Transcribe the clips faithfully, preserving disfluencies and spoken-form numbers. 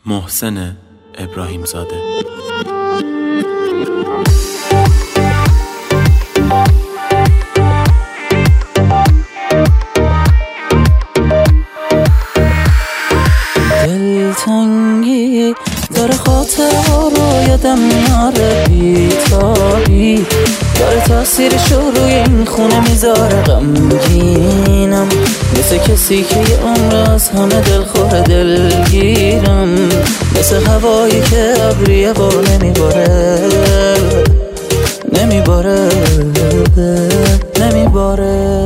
محسن ابراهیم زاده. دلتنگی داره خاطرها رو یادم میاره، بیتابی داره تاثیرش رو روی این خونه میذاره. غمگینم مثل کسی که یه عمر از همه دلخور دلگیرم، مثل هوایی که ابریه با نمیباره نمیباره نمیباره.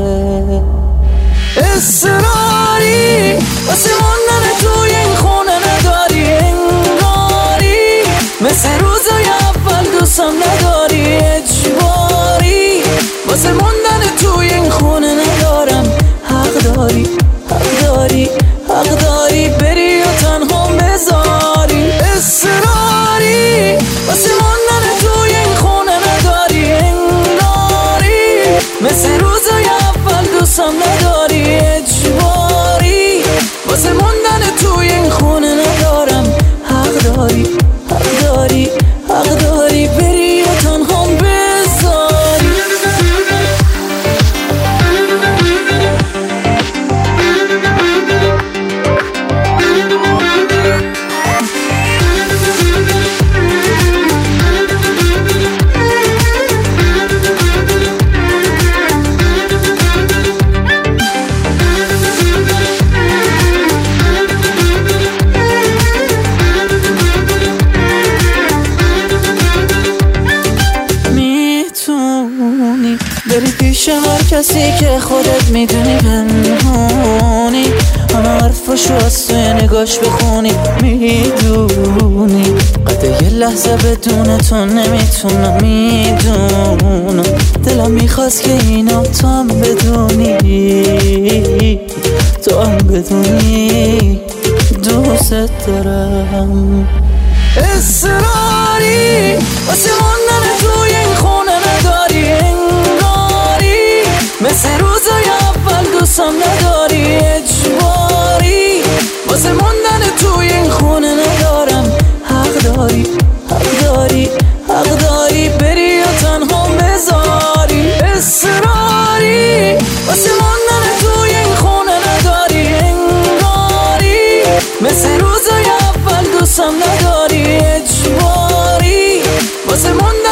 اصراری واسه موندن توی این خونه نداری، انگاری مثل روزای اول دوستم نداری. اجباری واسه موندن توی این خونه ندارم. حق داری حق داری حق داری بری و تنها بذاری. اصراری واسه موندن توی این خونه نداری، انگاری مثل روزای اول دوستم نداری. اجباری واسه موندن توی این خونه ندارم. حق داری حق داری حق داری بری و تنها بذاری. بری پیش هر کسی که خودت میدونی پنهونی، همه حرفاشو از توی نگاش بخونی. میدونی قد یه لحظه بدون تو نمیتونم، میدونم دلم میخواست که اینا تو هم بدونی، تو هم بدونی دوست دارم. اصراری واسه موندن توی این خونه نداری، انگاری مثل روزای اول دوستم نداری. اجباری واسه موندن توی این خونه ندارم. حق داری حق داری حق داری بری و تنها بذاری. اصراری واسه موندن توی این خونه نداری، انگاری مثل روزای اول دوستم نداری. اجباری واسه موندن